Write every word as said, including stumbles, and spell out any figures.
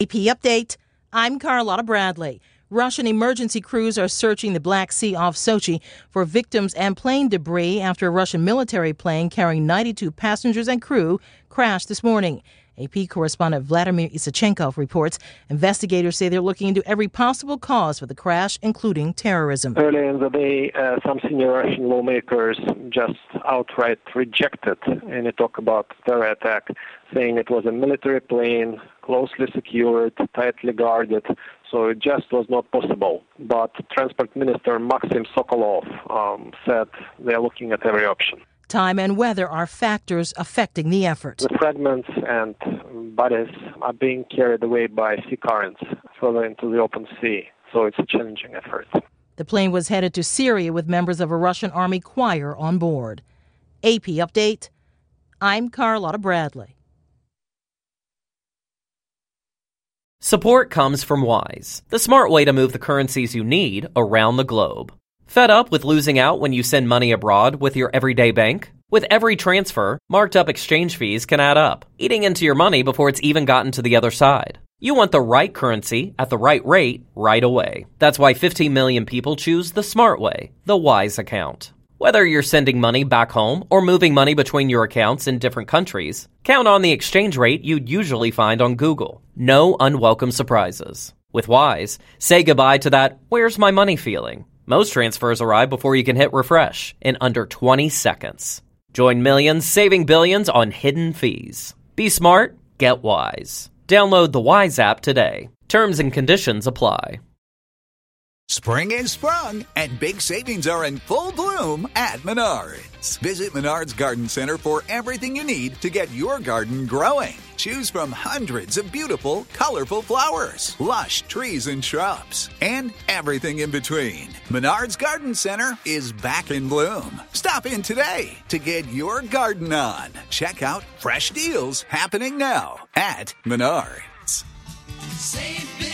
A P Update. I'm Carlotta Bradley. Russian emergency crews are searching the Black Sea off Sochi for victims and plane debris after a Russian military plane carrying ninety-two passengers and crew crashed this morning. A P correspondent Vladimir Isachenkov reports investigators say they're looking into every possible cause for the crash, including terrorism. Earlier in the day, uh, some senior Russian lawmakers just outright rejected any talk about terror attack, saying it was a military plane, closely secured, tightly guarded, so it just was not possible. But Transport Minister Maxim Sokolov um, said they're looking at every option. Time and weather are factors affecting the effort. The fragments and bodies are being carried away by sea currents further into the open sea, so it's a challenging effort. The plane was headed to Syria with members of a Russian army choir on board. A P Update. I'm Carlotta Bradley. Support comes from Wise, the smart way to move the currencies you need around the globe. Fed up with losing out when you send money abroad with your everyday bank? With every transfer, marked up exchange fees can add up, eating into your money before it's even gotten to the other side. You want the right currency at the right rate right away. That's why fifteen million people choose the smart way, the Wise account. Whether you're sending money back home or moving money between your accounts in different countries, count on the exchange rate you'd usually find on Google. No unwelcome surprises. With Wise, say goodbye to that "where's my money" feeling. Most transfers arrive before you can hit refresh in under twenty seconds. Join millions saving billions on hidden fees. Be smart, get Wise. Download the Wise app today. Terms and conditions apply. Spring is sprung, and big savings are in full bloom at Menards. Visit Menards Garden Center for everything you need to get your garden growing. Choose from hundreds of beautiful, colorful flowers, lush trees and shrubs, and everything in between. Menards Garden Center is back in bloom. Stop in today to get your garden on. Check out fresh deals happening now at Menards. Save big.